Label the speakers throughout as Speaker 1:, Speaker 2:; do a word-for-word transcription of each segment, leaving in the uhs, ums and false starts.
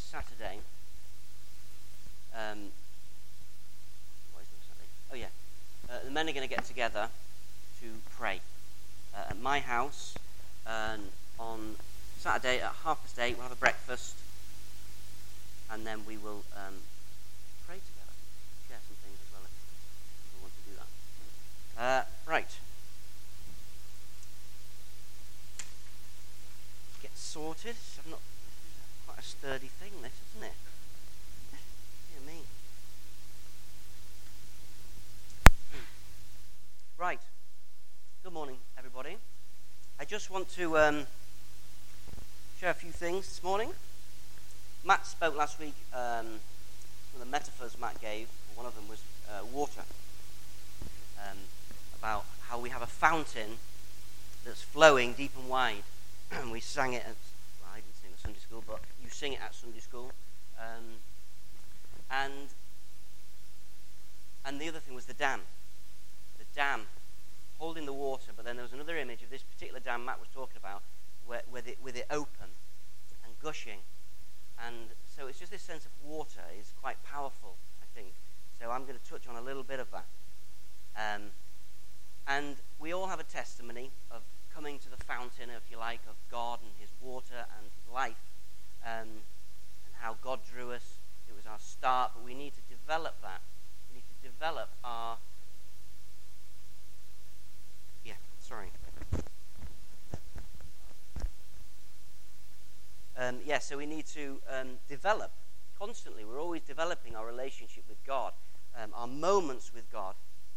Speaker 1: Saturday, um, what is next Saturday? Oh yeah, uh, the men are going to get together to pray uh, at my house, and on Saturday at half past eight we'll have a breakfast, and then we will um, pray together, share some things as well if people want to do that. Uh, right. Get sorted. I'm not, this is quite a sturdy thing, this, isn't it? Dear me. Right. Good morning, everybody. I just want to um, share a few things this morning. Matt spoke last week, um, one of the metaphors Matt gave, one of them was uh, water, um, about how we have a fountain that's flowing deep and wide. We sang it at, well, I didn't sing at Sunday school, but you sing it at Sunday school. Um, and and the other thing was the dam. The dam holding the water, but then there was another image of this particular dam Matt was talking about, where, with, it, with it open and gushing. And so it's just this sense of water is quite powerful, I think. So I'm going to touch on a little bit of that. Um, and we all have a testimony of coming to the fountain, if you like, of God and his water and his life, um, and how God drew us. It was our start, but we need to develop that. We need to develop our... Yeah, sorry. Um, yeah, so we need to um, develop constantly. We're always developing our relationship with God, um, our moments with God.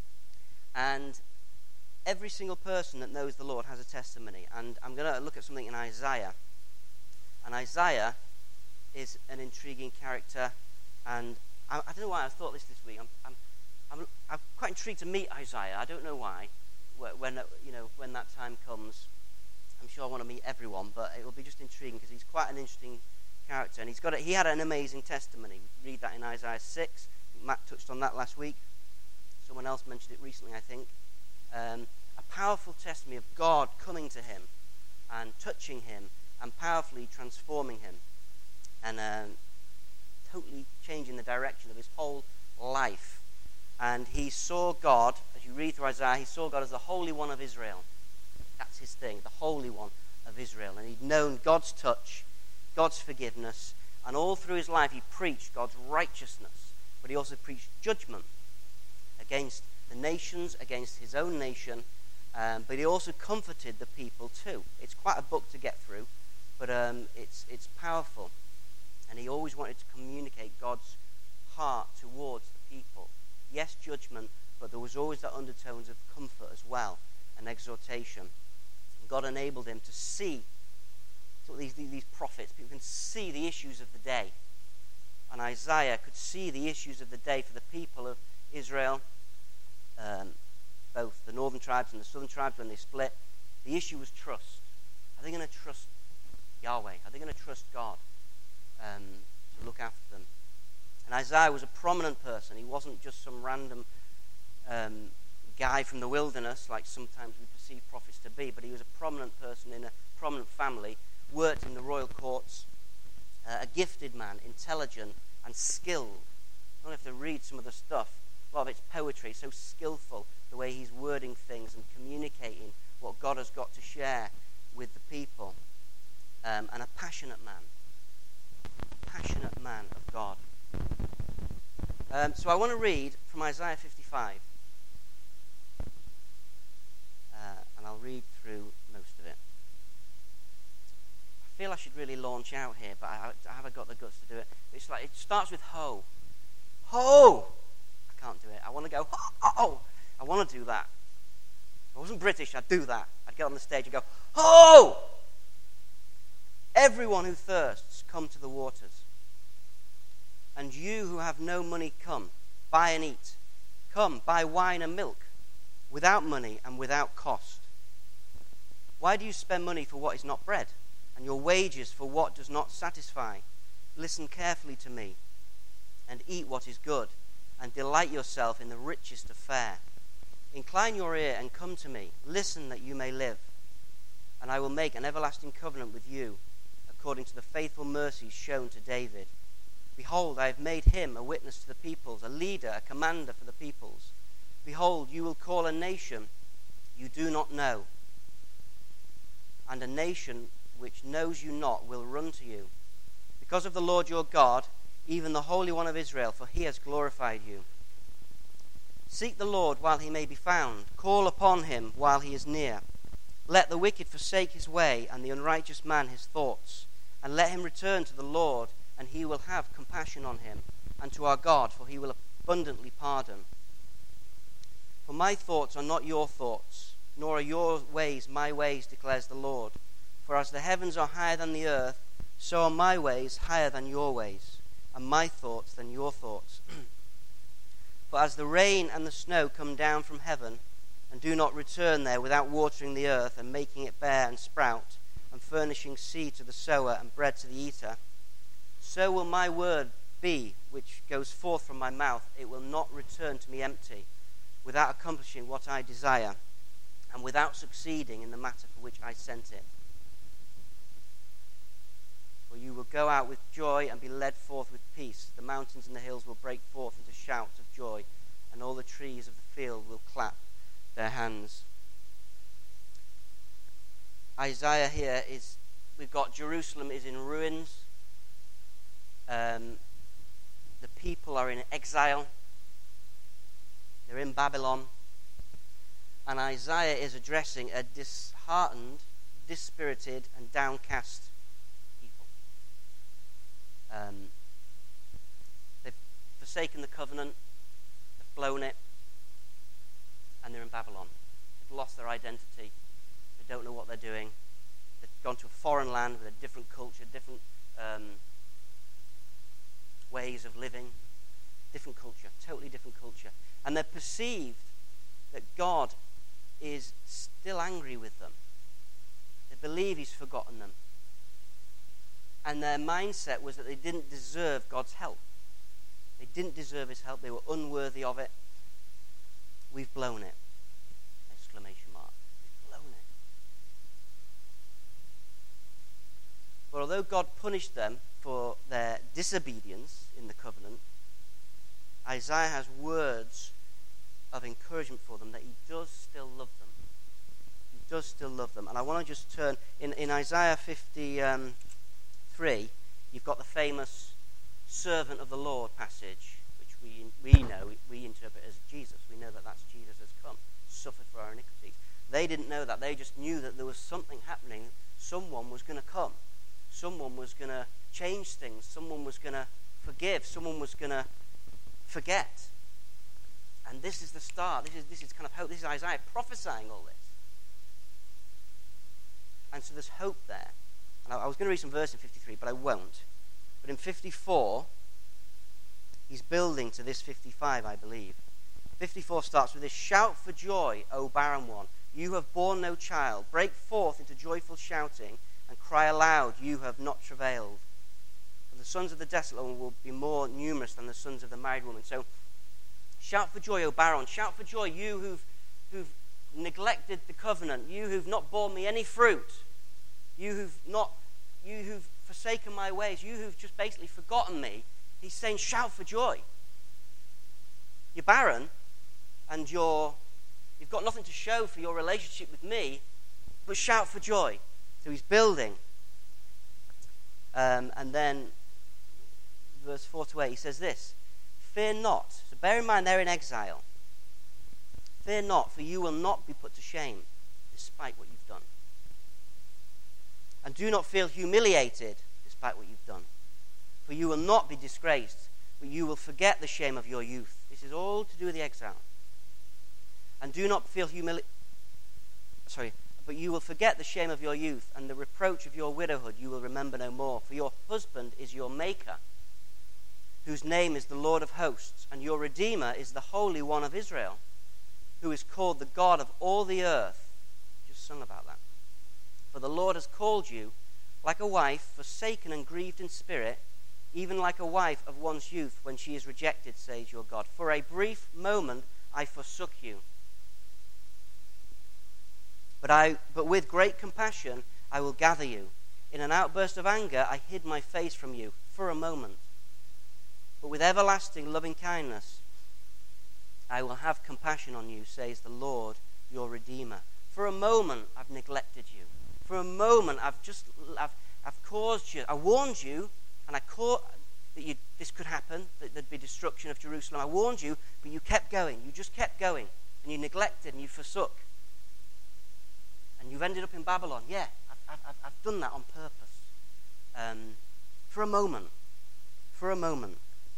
Speaker 1: And every single person that knows the Lord has a testimony. And I'm going to look at something in Isaiah. And Isaiah is an intriguing character. And I, I don't know why I thought this this week. I'm, I'm, I'm, I'm quite intrigued to meet Isaiah. I don't know why. When, you know, when that time comes, I'm sure I want to meet everyone, but it will be just intriguing because he's quite an interesting character. And he's got a, he had an amazing testimony. We read that in Isaiah six. Matt touched on that last week. Someone else mentioned it recently, I think. Um, a powerful testimony of God coming to him and touching him and powerfully transforming him and um, totally changing the direction of his whole life. And he saw God, as you read through Isaiah, he saw God as the Holy One of Israel. That's his thing, the Holy One of Israel. And he'd known God's touch, God's forgiveness, and all through his life he preached God's righteousness. But he also preached judgment against the nations, against his own nation, um, but he also comforted the people too. It's quite a book to get through, but um, it's it's powerful. And he always wanted to communicate God's heart towards the people. Yes, judgment, but there was always that undertones of comfort as well, and exhortation. And God enabled him to see, so these, these prophets, people can see the issues of the day. And Isaiah could see the issues of the day for the people of Israel, um, both the northern tribes and the southern tribes when they split. The issue was trust. Are they going to trust Yahweh? Are they going to trust God um, to look after them? And Isaiah was a prominent person. He wasn't just some random um, guy from the wilderness, like sometimes we perceive prophets to be, but he was a prominent person in a prominent family, worked in the royal courts, uh, a gifted man, intelligent and skilled. You don't have to read some of the stuff. A lot of it's poetry, so skillful, the way he's wording things and communicating what God has got to share with the people. Um, and a passionate man. A passionate man of God. Um, so I want to read from Isaiah fifty-five. Uh, and I'll read through most of it. I feel I should really launch out here, but I, I haven't got the guts to do it. It's like, it starts with ho. Ho! I can't do it. I want to go, ho, ho. I want to do that. If I wasn't British, I'd do that. I'd get on the stage and go, ho! Everyone who thirsts, come to the waters. And you who have no money, come, buy and eat. Come, buy wine and milk, without money and without cost. Why do you spend money for what is not bread, and your wages for what does not satisfy? Listen carefully to me, and eat what is good, and delight yourself in the richest of fare. Incline your ear and come to me. Listen that you may live. And I will make an everlasting covenant with you, according to the faithful mercies shown to David, Behold, I have made him a witness to the peoples, a leader, a commander for the peoples. Behold, you will call a nation you do not know, and a nation which knows you not will run to you. Because of the Lord your God, even the Holy One of Israel, for he has glorified you. Seek the Lord while he may be found. Call upon him while he is near. Let the wicked forsake his way, and the unrighteous man his thoughts. And let him return to the Lord, and he will have compassion on him, and to our God, for he will abundantly pardon. For my thoughts are not your thoughts, nor are your ways my ways, declares the Lord. For as the heavens are higher than the earth, so are my ways higher than your ways, and my thoughts than your thoughts. For as the rain and the snow come down from heaven, and do not return there without watering the earth and making it bear and sprout, and furnishing seed to the sower and bread to the eater, so will my word be which goes forth from my mouth. It will not return to me empty, without accomplishing what I desire, and without succeeding in the matter for which I sent it. For you will go out with joy and be led forth with peace. The mountains and the hills will break forth into shouts of joy, and all the trees of the field will clap their hands. Isaiah here is, we've got Jerusalem is in ruins. Um, the people are in exile. They're in Babylon. And Isaiah is addressing a disheartened, dispirited, and downcast people. Um, they've forsaken the covenant, they've blown it, and they're in Babylon. They've lost their identity. They don't know what they're doing. They've gone to a foreign land with a different culture, different um, ways of living, different culture, totally different culture. And they're perceived that God is still angry with them. They believe he's forgotten them. And their mindset was that they didn't deserve God's help. They didn't deserve his help. They were unworthy of it. We've blown it. Exclamation mark. We've blown it. But although God punished them for their disobedience in the covenant, Isaiah has words of encouragement for them that he does still love them. He does still love them. And I want to just turn, in, in Isaiah fifty-three, you've got the famous servant of the Lord passage, which we we know, we interpret as Jesus. We know that that's Jesus has come, suffered for our iniquities. They didn't know that. They just knew that there was something happening. Someone was going to come. Someone was going to change things. Someone was going to forgive. Someone was going to forget. And this is the start. This is this is kind of hope. This is Isaiah prophesying all this. And so there's hope there. And I, I was going to read some verse in fifty-three, but I won't. But in fifty-four, he's building to this fifty-five, I believe. fifty-four starts with this: "Shout for joy, O barren one. You have borne no child. Break forth into joyful shouting and cry aloud, you have not travailed. For the sons of the desolate one will be more numerous than the sons of the married woman." So, shout for joy, O barren. Shout for joy, you who've, who've neglected the covenant. You who've not borne me any fruit. You who've not, you who've forsaken my ways. You who've just basically forgotten me. He's saying, shout for joy. You're barren, and you're, you've got nothing to show for your relationship with me, but shout for joy. So he's building. Um, and then, verse four to eight, he says this: "Fear not." So bear in mind they're in exile. "Fear not, for you will not be put to shame, despite what you've done. And do not feel humiliated, despite what you've done. For you will not be disgraced, but you will forget the shame of your youth." This is all to do with the exile. "And do not feel humili- Sorry, but you will forget the shame of your youth, and the reproach of your widowhood you will remember no more. For your husband is your maker, whose name is the Lord of hosts, and your Redeemer is the Holy One of Israel, who is called the God of all the earth." Just sung about that. "For the Lord has called you like a wife, forsaken and grieved in spirit, even like a wife of one's youth when she is rejected, says your God. For a brief moment I forsook you. But I, but with great compassion I will gather you. In an outburst of anger I hid my face from you for a moment. But with everlasting loving kindness, I will have compassion on you, says the Lord, your Redeemer. For a moment, I've neglected you. For a moment, I've just, I've, I've caused you, I warned you, and I caught that you, this could happen, that there'd be destruction of Jerusalem. I warned you, but you kept going. You just kept going, and you neglected, and you forsook. And you've ended up in Babylon. Yeah, I've, I've, I've done that on purpose. Um, for a moment. For a moment.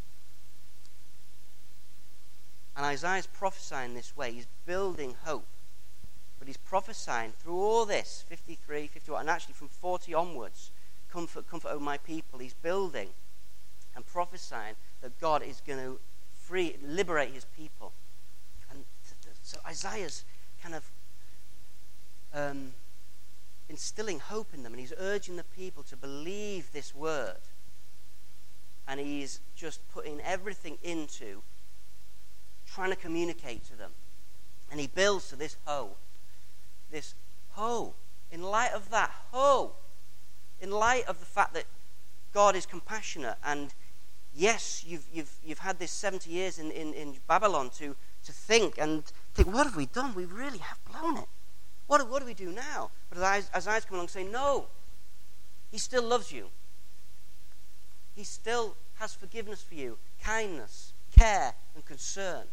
Speaker 1: And Isaiah's prophesying this way. He's building hope. But he's prophesying through all this, fifty-three, fifty-one, and actually from forty onwards, comfort, comfort, O my people. He's building and prophesying that God is going to free, liberate his people. And so Isaiah's kind of um, instilling hope in them, and he's urging the people to believe this word. And he's just putting everything into trying to communicate to them. And he builds to this ho. This ho. In light of that, ho. In light of the fact that God is compassionate, and yes, you've you've you've had this seventy years in, in, in Babylon to, to think and think, what have we done? We really have blown it. What, what do we do now? But as Isaiah's come along saying, no, he still loves you. He still has forgiveness for you, kindness, care, and concern.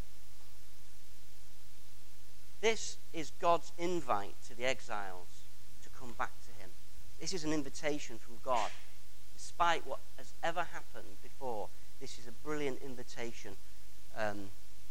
Speaker 1: This is God's invite to the exiles to come back to him. This is an invitation from God. Despite what has ever happened before, this is a brilliant invitation. Um,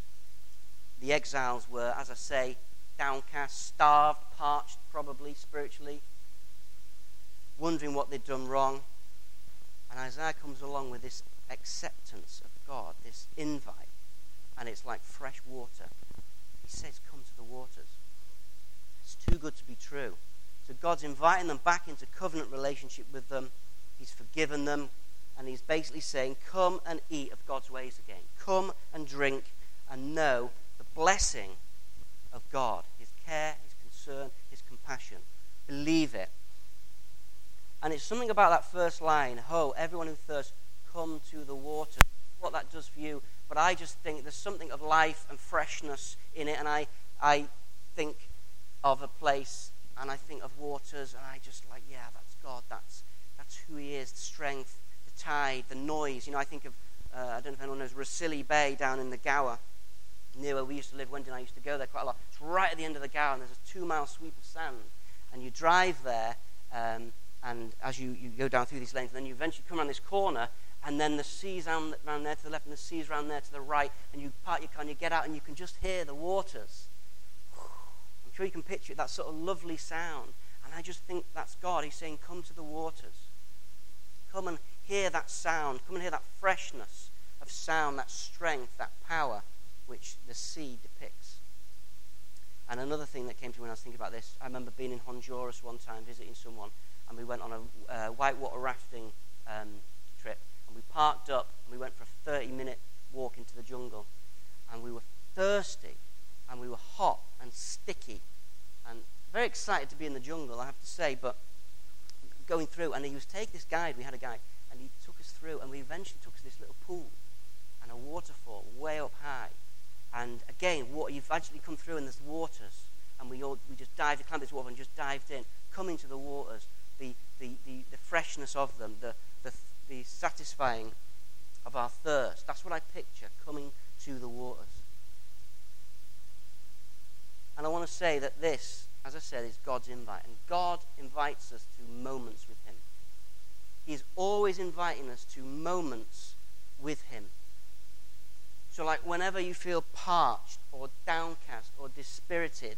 Speaker 1: the exiles were, as I say, downcast, starved, parched, probably spiritually, wondering what they'd done wrong. And Isaiah comes along with this acceptance of God, this invite, and it's like fresh water. He says, come to the waters. It's too good to be true. So God's inviting them back into covenant relationship with them. He's forgiven them, and he's basically saying, come and eat of God's ways again. Come and drink and know the blessing of God, his care, his concern, his compassion. Believe it. And it's something about that first line, ho, everyone who thirsts, come to the water. What that does for you, but I just think there's something of life and freshness in it, and I I think of a place, and I think of waters, and I just like, yeah, that's God, that's that's who he is, the strength, the tide, the noise. You know, I think of, uh, I don't know if anyone knows, Rosilly Bay down in the Gower, near where we used to live. Wendy and I used to go there quite a lot. It's right at the end of the Gower, and there's a two-mile sweep of sand, and you drive there, um, and as you, you go down through these lanes, and then you eventually come around this corner, and then the sea's around, around there to the left, and the sea's around there to the right, and you park your car, and you get out, and you can just hear the waters. I'm sure you can picture it, that sort of lovely sound. And I just think that's God. He's saying, come to the waters. Come and hear that sound. Come and hear that freshness of sound, that strength, that power, which the sea depicts. And another thing that came to me when I was thinking about this, I remember being in Honduras one time, visiting someone, and we went on a uh, whitewater rafting um, trip. And we parked up, and we went for a thirty-minute walk into the jungle. And we were thirsty, and we were hot and sticky, and very excited to be in the jungle, I have to say, but going through, and he was taking this guide, we had a guide, and he took us through, and we eventually took us to this little pool, and a waterfall way up high. And again, water, you've actually come through, and there's waters, and we all we just dived, climbed this water, and just dived in, coming to the waters, the the, the, the freshness of them, the the the satisfying of our thirst. That's what I picture, coming to the waters. And I want to say that this, as I said, is God's invite. And God invites us to moments with him. He's always inviting us to moments with him. So like whenever you feel parched or downcast or dispirited,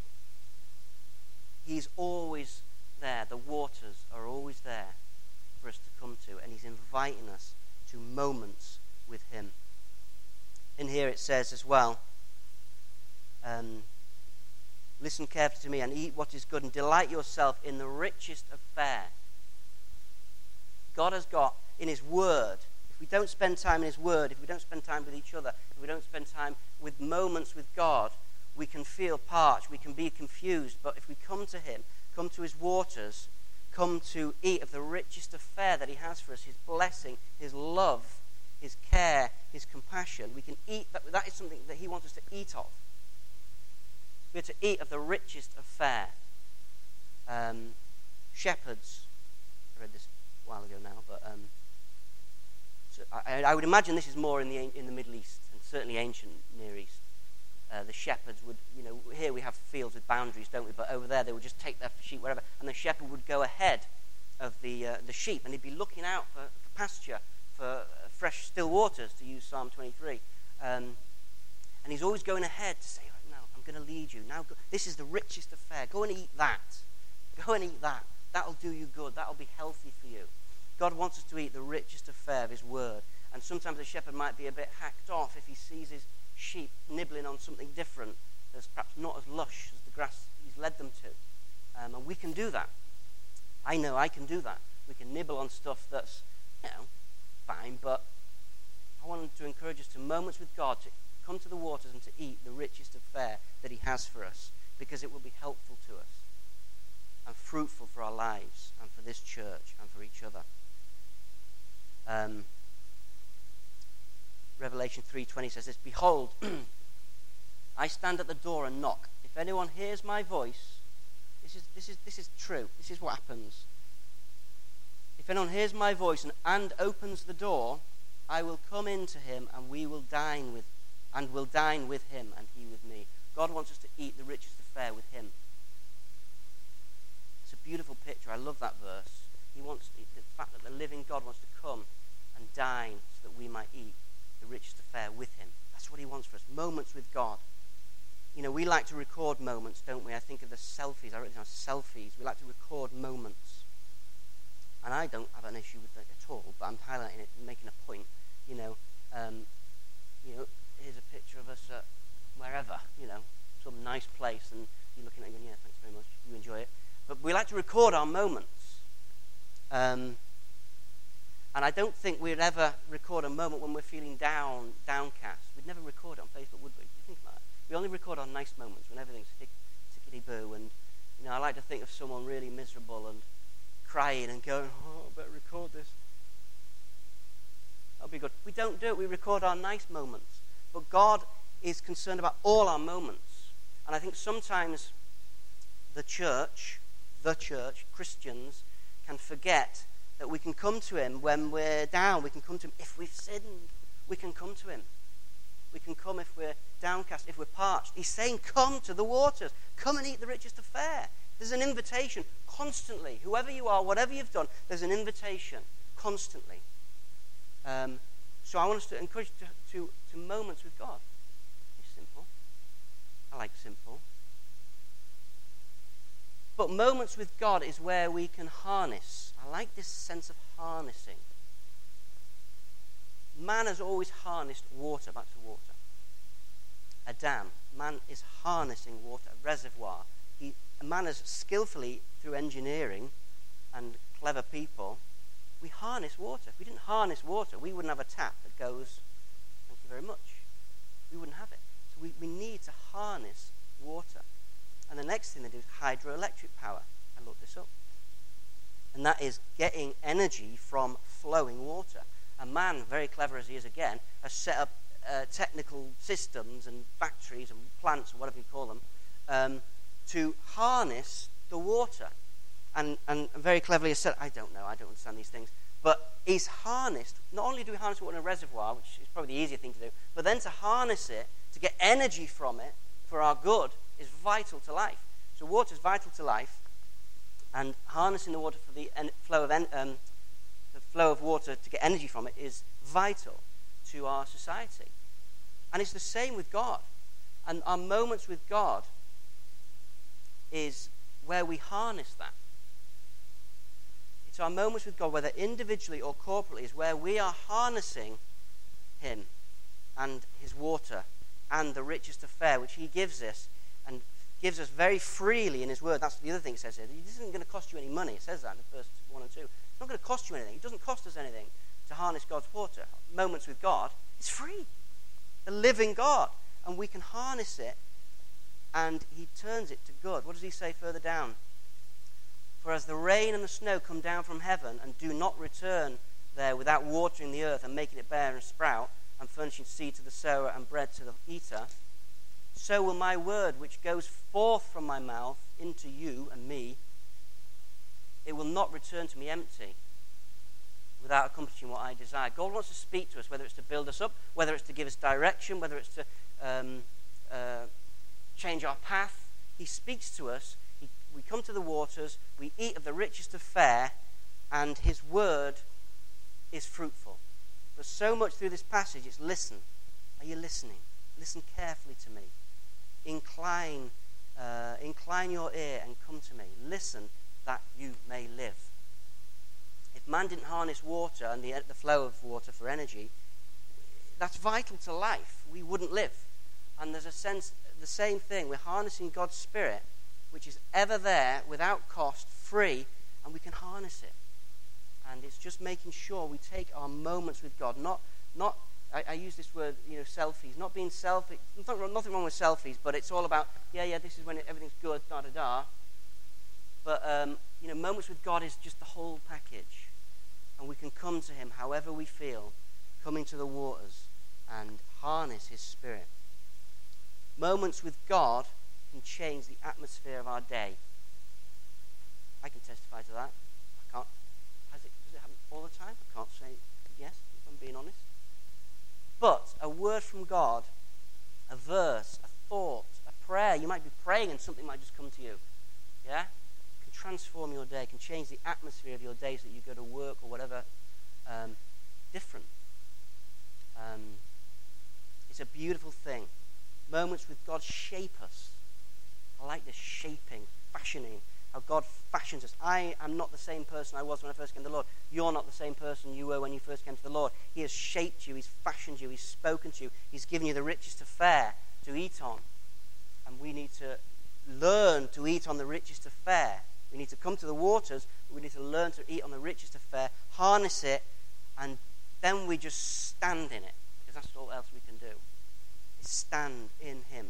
Speaker 1: he's always there. The waters are always there for us to come to, and he's inviting us to moments with him. In here it says as well, um, listen carefully to me and eat what is good and delight yourself in the richest of fare. God has got in his word, if we don't spend time in his word, if we don't spend time with each other, if we don't spend time with moments with God, we can feel parched, we can be confused, but if we come to him, come to his waters, come to eat of the richest of fare that he has for us, his blessing, his love, his care, his compassion. We can eat, that, that is something that he wants us to eat of. We're to eat of the richest of fare. Um, shepherds, I read this a while ago now, but um, so I, I would imagine this is more in the in the Middle East, and certainly ancient Near East. Uh, the shepherds would, you know, here we have fields with boundaries, don't we? But over there they would just take their sheep wherever, and the shepherd would go ahead of the uh, the sheep, and he'd be looking out for, for pasture, for uh, fresh, still waters, to use Psalm twenty-three. Um, and he's always going ahead to say, right, now, I'm going to lead you. Now, go, this is the richest of fare. Go and eat that. Go and eat that. That'll do you good. That'll be healthy for you. God wants us to eat the richest of fare of his word. And sometimes the shepherd might be a bit hacked off if he sees his sheep nibbling on something different that's perhaps not as lush as the grass he's led them to. Um, and we can do that. I know I can do that. We can nibble on stuff that's, you know, fine, but I want to encourage us to moments with God, to come to the waters and to eat the richest of fare that he has for us, because it will be helpful to us and fruitful for our lives and for this church and for each other. Um, Revelation three twenty says this, "Behold, I stand at the door and knock. If anyone hears my voice," this is this is this is true. This is what happens. "If anyone hears my voice and, and opens the door, I will come in to him, and we will dine with, and will dine with him, and he with me." God wants us to eat the richest of fare with him. It's a beautiful picture. I love that verse. He wants the fact that the living God wants to come and dine so that we might eat the richest of fare with him. That's what he wants for us. Moments with God. You know, we like to record moments, don't we? I think of the selfies. I wrote down selfies. We like to record moments. And I don't have an issue with that at all, but I'm highlighting it and making a point. You know, um, you know, here's a picture of us at wherever, you know, some nice place, and you're looking at it and going, yeah, thanks very much, you enjoy it. But we like to record our moments. Um, and I don't think we'd ever record a moment when we're feeling down, downcast. We'd never record it on Facebook, would we? You think about it. We only record our nice moments when everything's tickety-boo. And, you know, I like to think of someone really miserable and crying and going, oh, I better record this. That'll be good. We don't do it. We record our nice moments. But God is concerned about all our moments. And I think sometimes the church, the church, Christians, can forget that we can come to him when we're down. We can come to him if we've sinned. We can come to him. We can come if we're downcast, if we're parched. He's saying, come to the waters. Come and eat the richest of fare. There's an invitation constantly. Whoever you are, whatever you've done, there's an invitation constantly. Um, so I want us to encourage you to, to, to moments with God. It's simple. I like simple. But moments with God is where we can harness. I like this sense of harnessing. Man has always harnessed water. Back to water. A dam. Man is harnessing water, a reservoir. He, man has skillfully, through engineering and clever people, we harness water. If we didn't harness water, we wouldn't have a tap that goes, thank you very much. We wouldn't have it. So we, we need to harness water. And the next thing they do is hydroelectric power. I looked this up. And that is getting energy from flowing water. And man, very clever as he is again, has set up uh, technical systems and factories and plants, or whatever you call them, um, to harness the water. And, and very cleverly has said, I don't know, I don't understand these things, but he's harnessed, not only do we harness water in a reservoir, which is probably the easier thing to do, but then to harness it, to get energy from it for our good, is vital to life. So water is vital to life, and harnessing the water for the en- flow of en- um, the flow of water to get energy from it is vital to our society. And it's the same with God. And our moments with God is where we harness that. It's our moments with God, whether individually or corporately, is where we are harnessing him and his water and the richest of fare, which he gives us, and gives us very freely in his word. That's the other thing it says here. This isn't going to cost you any money. It says that in verse one and two. It's not going to cost you anything. It doesn't cost us anything to harness God's water. Moments with God, it's free. The living God. And we can harness it, and he turns it to good. What does he say further down? For as the rain and the snow come down from heaven and do not return there without watering the earth and making it bear and sprout, and furnishing seed to the sower and bread to the eater, so will my word which goes forth from my mouth into you and me, it will not return to me empty, without accomplishing what I desire. God wants to speak to us, whether it's to build us up, whether it's to give us direction, whether it's to um, uh, change our path. He speaks to us. He, we come to the waters. We eat of the richest of fare, and his word is fruitful. But so much through this passage, it's listen. Are you listening? Listen carefully to me. Incline, uh, incline your ear and come to me. Listen that you may live. If man didn't harness water and the, the flow of water for energy, that's vital to life. We wouldn't live. And there's a sense, the same thing. We're harnessing God's Spirit, which is ever there, without cost, free, and we can harness it. And it's just making sure we take our moments with God. Not, not. I, I use this word, you know, selfies. Not being selfish. Nothing, nothing wrong with selfies, but it's all about, yeah, yeah, this is when it, everything's good, da da da. But um, you know, moments with God is just the whole package, and we can come to him however we feel, coming to the waters and harness his Spirit. Moments with God can change the atmosphere of our day. I can testify to that. I can't. Has it? Does it happen all the time? I can't say yes, if I'm being honest. But a word from God, a verse, a thought, a prayer. You might be praying and something might just come to you. Yeah. Transform your day, can change the atmosphere of your day so that you go to work or whatever um, different. Um, it's a beautiful thing. Moments with God shape us. I like this shaping, fashioning, how God fashions us. I am not the same person I was when I first came to the Lord. You're not the same person you were when you first came to the Lord. He has shaped you, he's fashioned you, he's spoken to you, he's given you the richest of fare to eat on. And we need to learn to eat on the richest of fare. We need to come to the waters, but we need to learn to eat on the richest of fare, harness it, and then we just stand in it, because that's all else we can do, is stand in him.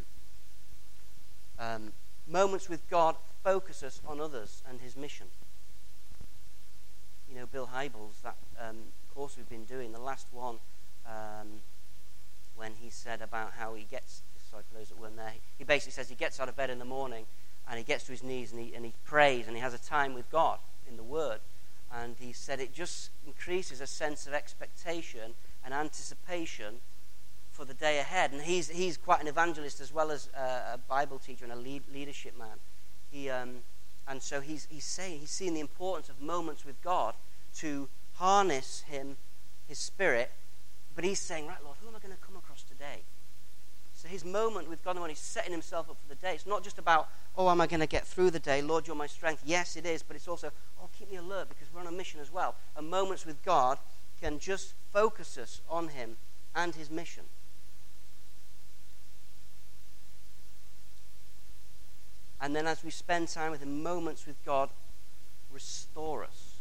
Speaker 1: Um, moments with God focus us on others and his mission. You know, Bill Hybels, that um, course we've been doing, the last one, um, when he said about how he gets, sorry for those that weren't there, he basically says he gets out of bed in the morning, and he gets to his knees and he, and he prays and he has a time with God in the Word. And he said it just increases a sense of expectation and anticipation for the day ahead. And he's he's quite an evangelist as well as a, a Bible teacher and a lead, leadership man. He um, and so he's he's saying he's seeing the importance of moments with God to harness him, his Spirit. But he's saying, right, Lord, who am I going to come across today? So his moment with God in the morning, he's setting himself up for the day. It's not just about, oh, am I going to get through the day? Lord, you're my strength. Yes, it is. But it's also, oh, keep me alert because we're on a mission as well. And moments with God can just focus us on him and his mission. And then as we spend time with him, moments with God restore us.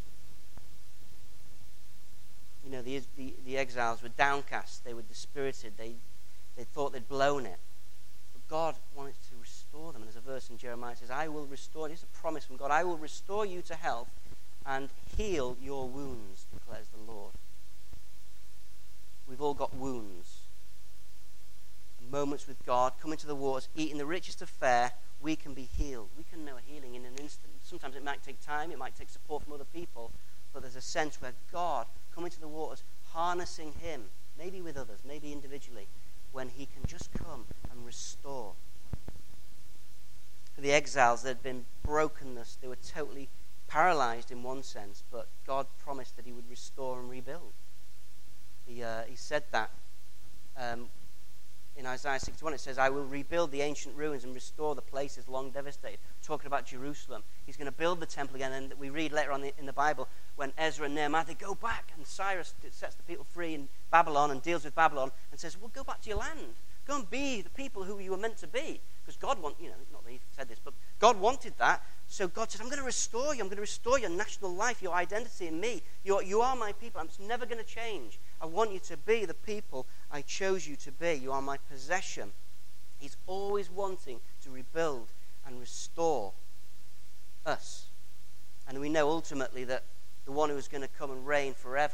Speaker 1: You know, the, the, the exiles were downcast. They were dispirited. They They thought they'd blown it. But God wanted to restore them. And there's a verse in Jeremiah that says, I will restore, this is a promise from God, I will restore you to health and heal your wounds, declares the Lord. We've all got wounds. And moments with God, coming to the waters, eating the richest of fare, we can be healed. We can know a healing in an instant. Sometimes it might take time, it might take support from other people, but there's a sense where God, coming to the waters, harnessing him, maybe with others, maybe individually, when he can just come and restore. For the exiles, there had been brokenness. They were totally paralyzed in one sense, but God promised that he would restore and rebuild. He, uh, he said that um, in Isaiah sixty-one. It says, I will rebuild the ancient ruins and restore the places long devastated. Talking about Jerusalem. He's going to build the temple again. And we read later on in the Bible when Ezra and Nehemiah, they go back and Cyrus sets the people free in Babylon and deals with Babylon and says, well, go back to your land. Go and be the people who you were meant to be. Because God wanted, you know, not that he said this, but God wanted that. So God said, I'm going to restore you. I'm going to restore your national life, your identity in me. You're, you are my people. It's never going to change. I want you to be the people I chose you to be. You are my possession. He's always wanting to rebuild and restore us. And we know ultimately that the one who is going to come and reign forever, this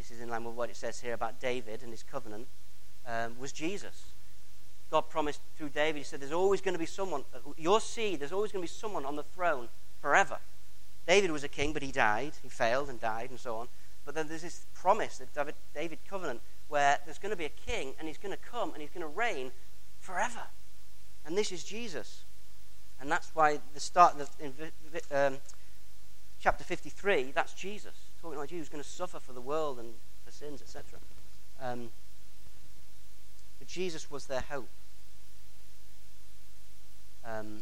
Speaker 1: this is in line with what it says here about David and his covenant, um, was Jesus. God promised through David, he said, there's always going to be someone, your seed, there's always going to be someone on the throne forever. David was a king, but he died. He failed and died and so on. But then there's this promise, the David, David covenant, where there's going to be a king, and he's going to come, and he's going to reign forever. And this is Jesus. And that's why the start in um, chapter fifty-three, that's Jesus. Talking about Jesus who's going to suffer for the world and for sins, et cetera. Um, but Jesus was their hope. Um,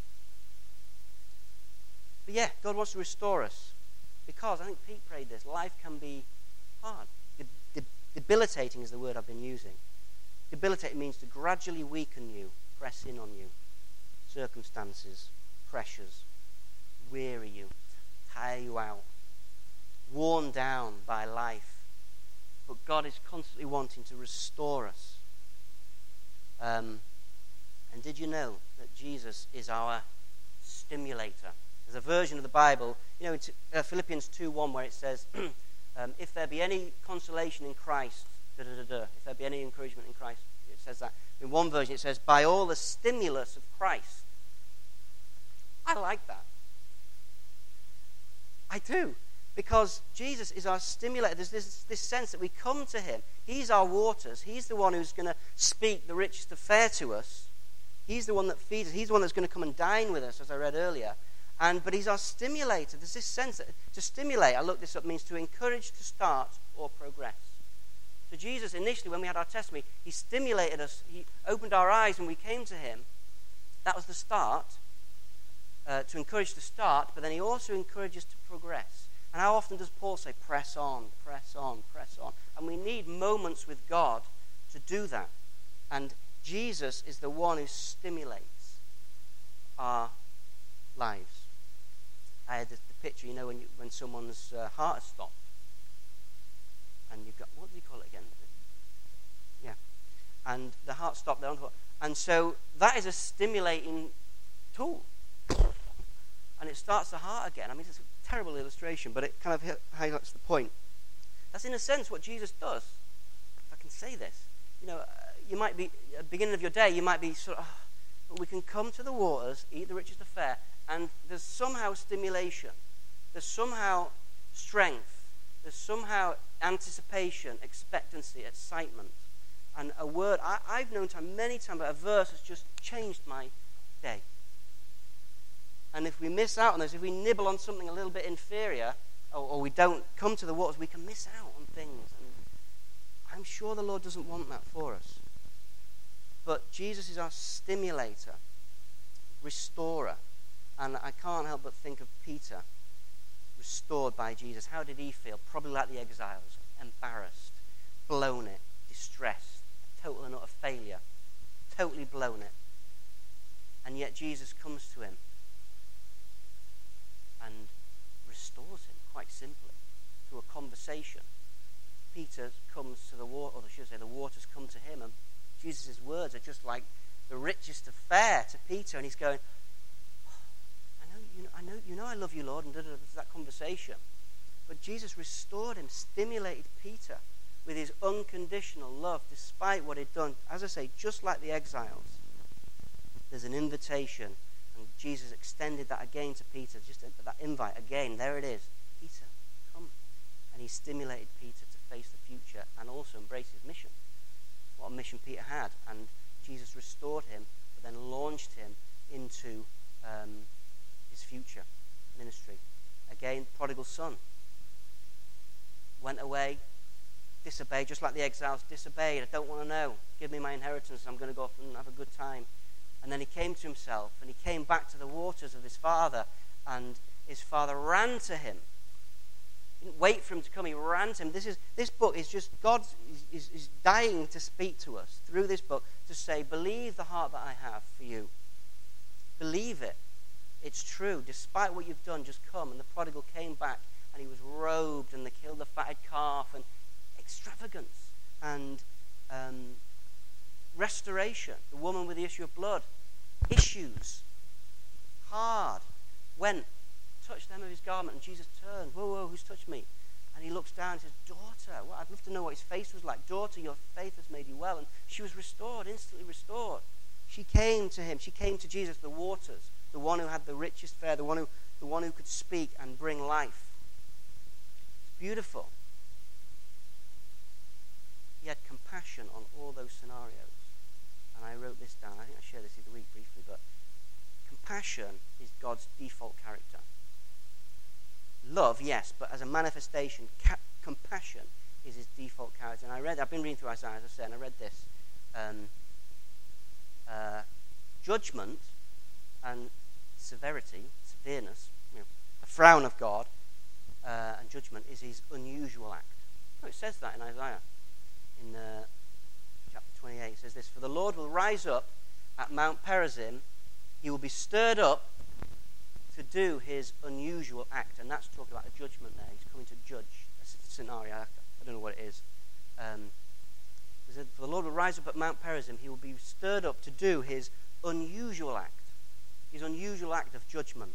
Speaker 1: but yeah, God wants to restore us. Because, I think Pete prayed this, life can be hard. De- de- debilitating is the word I've been using. Debilitating means to gradually weaken you, press in on you. Circumstances, pressures, weary you, tire you out. Worn down by life. But God is constantly wanting to restore us. Um, and did you know that Jesus is our stimulator? There's a version of the Bible, you know, it's uh, Philippians two one, where it says, um, if there be any consolation in Christ, da, da, da, da, if there be any encouragement in Christ, it says that. In one version it says, by all the stimulus of Christ. I like that. I do. Because Jesus is our stimulator. There's this, this sense that we come to him. He's our waters. He's the one who's going to speak the richest affair to us. He's the one that feeds us. He's the one that's going to come and dine with us, as I read earlier. And But he's our stimulator. There's this sense that to stimulate, I looked this up, means to encourage, to start, or progress. So Jesus, initially, when we had our testimony, he stimulated us. He opened our eyes when we came to him. That was the start, uh, to encourage to start, but then he also encourages to progress. And how often does Paul say, press on, press on, press on? And we need moments with God to do that. And Jesus is the one who stimulates our lives. I had the, the picture, you know, when you, when someone's uh, heart has stopped. And you've got, what do you call it again? Yeah. And the heart stopped there. And so that is a stimulating tool. And it starts the heart again. I mean, it's a terrible illustration, but it kind of highlights the point. That's in a sense what Jesus does. If I can say this. You know, uh, you might be, at the beginning of your day, you might be sort of, oh, but we can come to the waters, eat the richest affair, and there's somehow stimulation. There's somehow strength. There's somehow anticipation, expectancy, excitement. And a word, I, I've known time, many times, but a verse has just changed my day. And if we miss out on this, if we nibble on something a little bit inferior, or, or we don't come to the waters, we can miss out on things. And I'm sure the Lord doesn't want that for us. But Jesus is our stimulator, restorer. And I can't help but think of Peter, restored by Jesus. How did he feel? Probably like the exiles, embarrassed, blown it, distressed, total and utter failure, totally blown it. And yet Jesus comes to him and restores him, quite simply, through a conversation. Peter comes to the water, or I should say the waters come to him, and Jesus' words are just like the richest affair to Peter, and he's going, oh, I know you know, I know you know I love you, Lord, and da, da, da, that conversation. But Jesus restored him, stimulated Peter with his unconditional love, despite what he'd done. As I say, just like the exiles, there's an invitation, and Jesus extended that again to Peter, just that invite again. There it is. Peter, come. And he stimulated Peter to face the future and also embrace his mission. What a mission Peter had. And Jesus restored him, but then launched him into um, his future ministry. Again, prodigal son. Went away, disobeyed, just like the exiles disobeyed. I don't want to know. Give me my inheritance. I'm going to go off and have a good time. And then he came to himself, and he came back to the waters of his father, and his father ran to him. He didn't wait for him to come, he ran to him. This is this book is just, God is, is, is dying to speak to us through this book, to say, believe the heart that I have for you. Believe it. It's true. Despite what you've done, just come. And the prodigal came back, and he was robed, and they killed the fatted calf, and extravagance, and um, restoration. The woman with the issue of blood, issues, hard, went, touched the hem of his garment, and Jesus turned, whoa, whoa, who's touched me? And he looks down and says, daughter, well, I'd love to know what his face was like. Daughter, your faith has made you well. And she was restored, instantly restored. She came to him. She came to Jesus, the waters, the one who had the richest fare, the one who, the one who could speak and bring life. It's beautiful. He had compassion on all those scenarios. And I wrote this down. I think I shared this the other week briefly, but compassion is God's default character. Love, yes, but as a manifestation, ca- compassion is his default character. And I read, I've been reading through Isaiah, as I said, and I read this. Um, uh, judgment and severity, severeness, you know, the frown of God uh, and judgment is his unusual act. Oh, it says that in Isaiah. In uh, chapter twenty-eight, it says this, for the Lord will rise up at Mount Perazim, he will be stirred up to do his unusual act. And that's talking about a judgment there. He's coming to judge a scenario. I don't know what it is. Um, for the Lord will rise up at Mount Perazim. He will be stirred up to do his unusual act. His unusual act of judgment.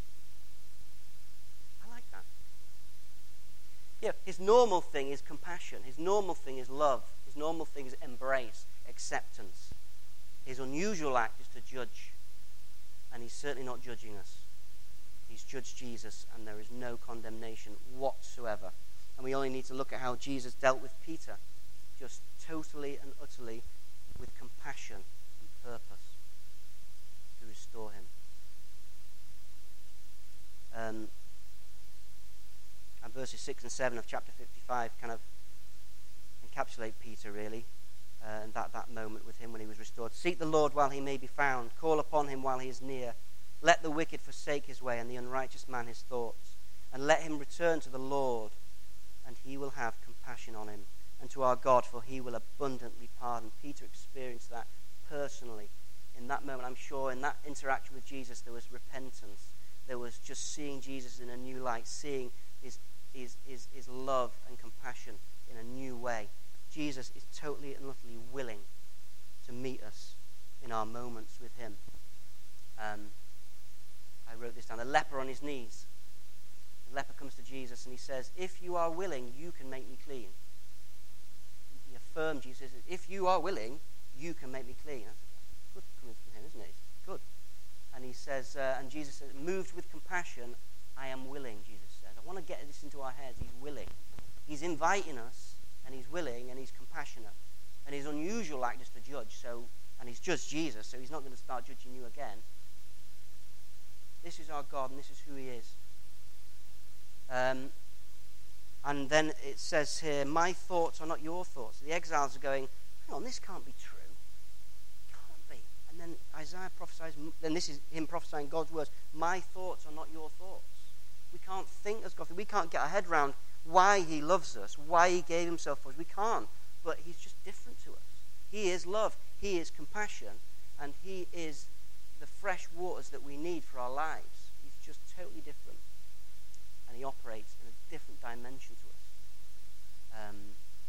Speaker 1: I like that. Yeah, his normal thing is compassion. His normal thing is love. His normal thing is embrace, acceptance. His unusual act is to judge. And he's certainly not judging us. He's judged Jesus, and there is no condemnation whatsoever. And we only need to look at how Jesus dealt with Peter, just totally and utterly with compassion and purpose to restore him. Um, and verses six and seven of chapter fifty-five kind of encapsulate Peter, really, uh, and that, that moment with him when he was restored. Seek the Lord while he may be found. Call upon him while he is near. Let the wicked forsake his way, and the unrighteous man his thoughts. And let him return to the Lord, and he will have compassion on him. And to our God, for he will abundantly pardon. Peter experienced that personally. In that moment, I'm sure, in that interaction with Jesus, there was repentance. There was just seeing Jesus in a new light, seeing his, his, his, his love and compassion in a new way. Jesus is totally and utterly willing to meet us in our moments with him. Um, I wrote this down. A leper on his knees. The leper comes to Jesus and he says, if you are willing, you can make me clean. He affirmed, Jesus, if you are willing, you can make me clean. That's good coming from him, isn't it? It's good. And he says, uh, and Jesus says, moved with compassion, I am willing, Jesus said. I want to get this into our heads. He's willing. He's inviting us, and he's willing, and he's compassionate. And his unusual act is to judge, so, and he's judged Jesus, so he's not going to start judging you again. This is our God, and this is who he is. Um, and then it says here, my thoughts are not your thoughts. The exiles are going, hang on, this can't be true. It can't be. And then Isaiah prophesies, then this is him prophesying God's words, my thoughts are not your thoughts. We can't think as God. We can't get our head around why he loves us, why he gave himself for us. We can't. But he's just different to us. He is love. He is compassion. And he is the fresh waters that we need for our lives. He's just totally different. And he operates in a different dimension to us. Um,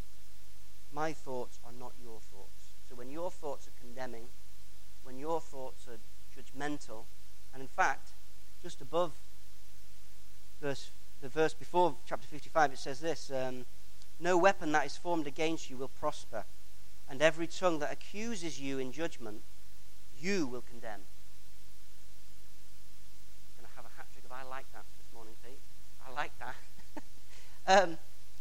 Speaker 1: my thoughts are not your thoughts. So when your thoughts are condemning, when your thoughts are judgmental, and in fact, just above verse, the verse before chapter fifty-five, it says this, um, no weapon that is formed against you will prosper, and every tongue that accuses you in judgment, you will condemn. I'm going to have a hat trick of I like that this morning, Pete. I like that. um,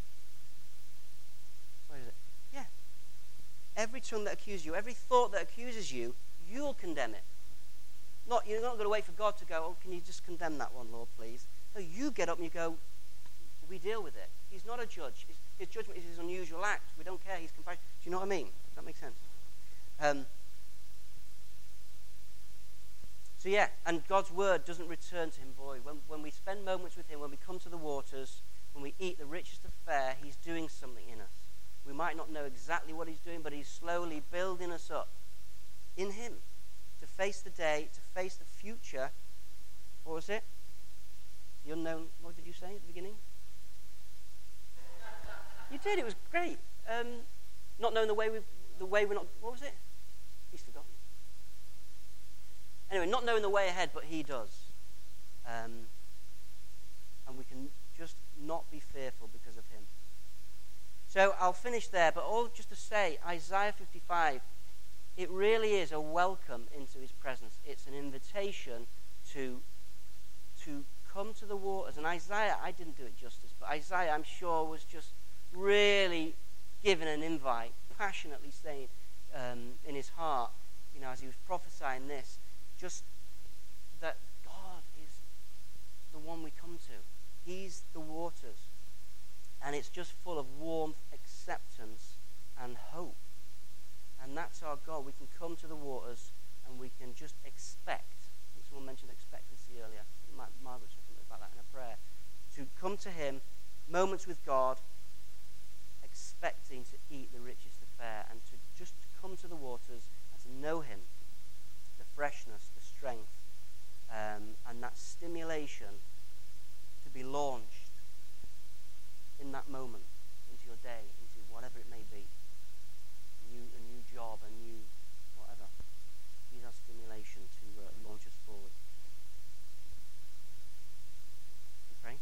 Speaker 1: where is it? Yeah. Every tongue that accuses you, every thought that accuses you, you'll condemn it. Not, you're not going to wait for God to go, oh, can you just condemn that one, Lord, please? No, you get up and you go, we deal with it. He's not a judge. His, his judgment is his unusual act. We don't care. He's compassionate. Do you know what I mean? Does that make sense? Um, so yeah, and God's word doesn't return to him void. When, when we spend moments with him, when we come to the waters, when we eat the richest of fare, he's doing something in us. We might not know exactly what he's doing, but he's slowly building us up in him to face the day, to face the future. What was it? The unknown. What did you say at the beginning? You did. It was great. Um, not knowing the way we, the way we're not. What was it? He's forgotten. Anyway, not knowing the way ahead, but he does. Um, and we can just not be fearful because of him. So I'll finish there, but all just to say, Isaiah fifty-five, it really is a welcome into his presence. It's an invitation to, to come to the waters. And Isaiah, I didn't do it justice, but Isaiah, I'm sure, was just really given an invite, passionately saying um, in his heart, you know, as he was prophesying this, just that God is the one we come to. He's the waters. And it's just full of warmth, acceptance, and hope. And that's our God. We can come to the waters and we can just expect. I think someone mentioned expectancy earlier. Mar- Margaret said something about that in a prayer. To come to him, moments with God, expecting to eat the richest of fare, and to just come to the waters and to know him, the freshness, the strength, um, and that stimulation to be launched in that moment into your day, into whatever it may be, a new, a new job, a new whatever. He's our stimulation to uh, launch us forward. We pray.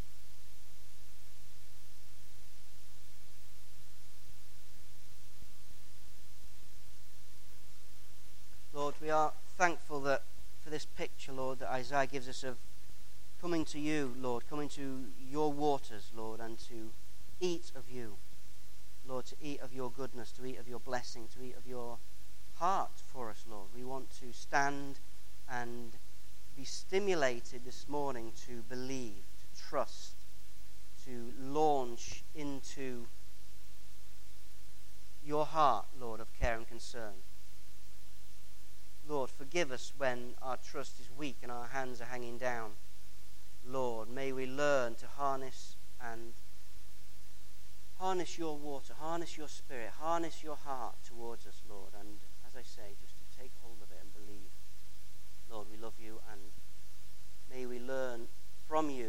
Speaker 1: Lord, we are thankful that for this picture, Lord, that Isaiah gives us of coming to you, Lord, coming to your waters, Lord, and to eat of you, Lord, to eat of your goodness, to eat of your blessing, to eat of your heart for us, Lord. We want to stand and be stimulated this morning to believe, to trust, to launch into your heart, Lord, of care and concern. Lord, forgive us when our trust is weak and our hands are hanging down. Lord, may we learn to harness and harness your water, harness your spirit, harness your heart towards us, Lord. And as I say, just to take hold of it and believe. Lord, we love you, and may we learn from you